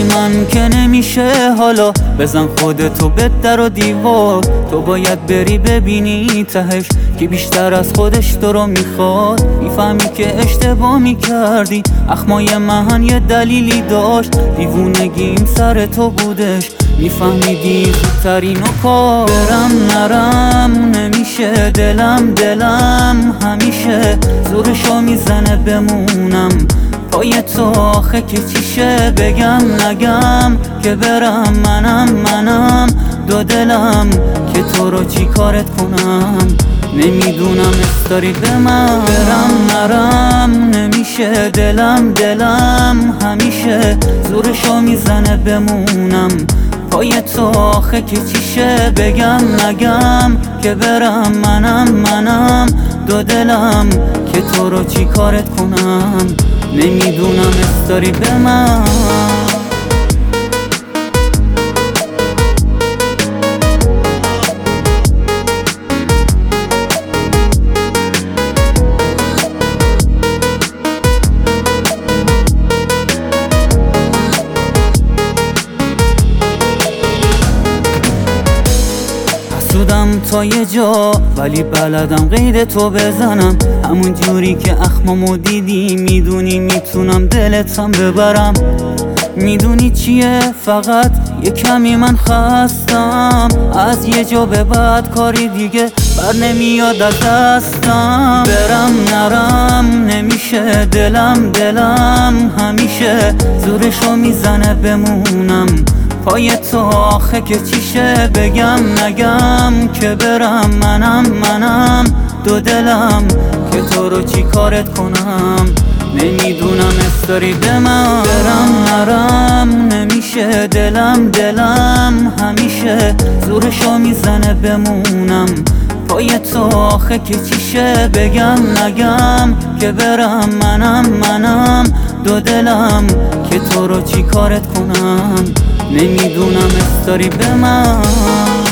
من که نمیشه حالا، بزن خودتو به در و دیوار. تو باید بری ببینی تهش که بیشتر از خودش تو رو میخواد. میفهمی که اشتباه میکردی، اخمای من یه دلیلی داشت، دیوونگیم سر تو بودش. میفهمیدی زودترینو کار. برم نرم نمیشه، دلم همیشه زورشو میزنه بمونم پای تو. آخه که چیشه بگم نگم که برم، منم دو دلم که تو رو چی کارت کنم. نمیدونم استاری به من. برم نرم نمیشه، دلم همیشه زورشو میزنه بمونم پای تو. آخه که چیشه بگم نگم که برم، منم دو دلم که تو رو چی کارت کنم. نمیدونم استاری به من. حسودم تا یه جا ولی بلدم قید تو بزنم، همون جوری که اخمامو دیدی. میدونی میتونم دلتم ببرم. میدونی چیه فقط یه کمی من خستم، از یه جا به بعد کاری دیگه بر نمیاد از دستم. برم نرم نمیشه، دلم همیشه زورشو میزنه بمونم پای تو. آخه که چیشه بگم نگم که برم، منم دو دلم که تو رو چی کارت کنم. نمیدونم استاری به من. برم نرم نمیشه، دلم همیشه زورشو میزنه بمونم پای تو. آخه که چیشه بگم نگم که برم، منم دو دلم که تو رو چی کارت کنم. نمیدونم استاری به من.